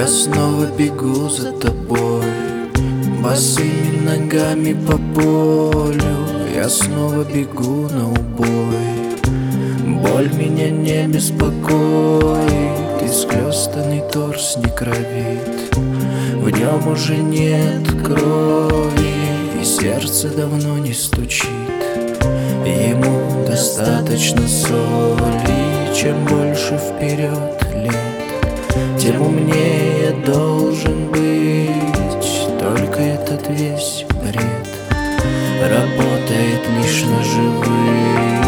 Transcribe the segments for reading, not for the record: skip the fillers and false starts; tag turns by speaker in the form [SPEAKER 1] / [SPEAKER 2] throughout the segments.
[SPEAKER 1] Я снова бегу за тобой, босыми ногами по полю. Я снова бегу на убой, боль меня не беспокоит. Исхлёстанный торс не кровит, в нем уже нет крови, и сердце давно не стучит. Ему достаточно соли, чем больше вперед лет, тем умнее должен быть. Только этот весь бред работает лишь на живых.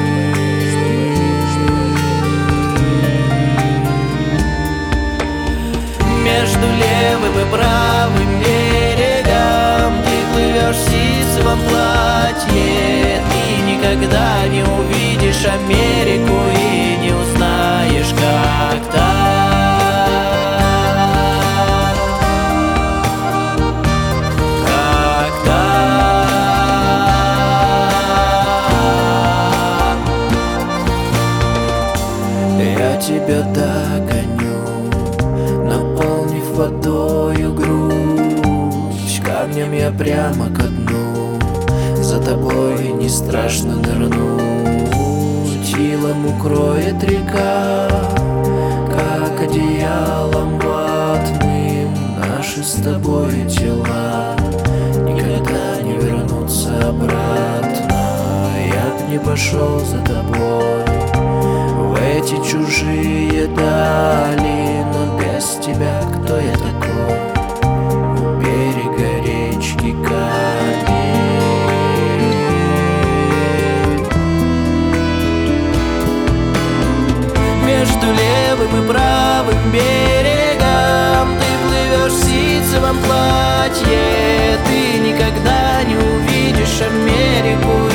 [SPEAKER 1] Между левым и правым берегом ты плывешь в ситцевом платье. Ты никогда не увидишь Америку и не узнаешь, как так. Как так. Я тебя догоню, наполнив водою грудь. Камнем я прямо ко дну, за тобой не страшно нырнуть. Илом укроет река, как одеялом ватным. Наши с тобой тела никогда не вернутся обратно. Я б не пошел за тобой в эти чужие дали, но без тебя кто я такой? У берега речки камень. Между левым и правым берегом ты плывешь в ситцевом платье. Ты никогда не увидишь Америку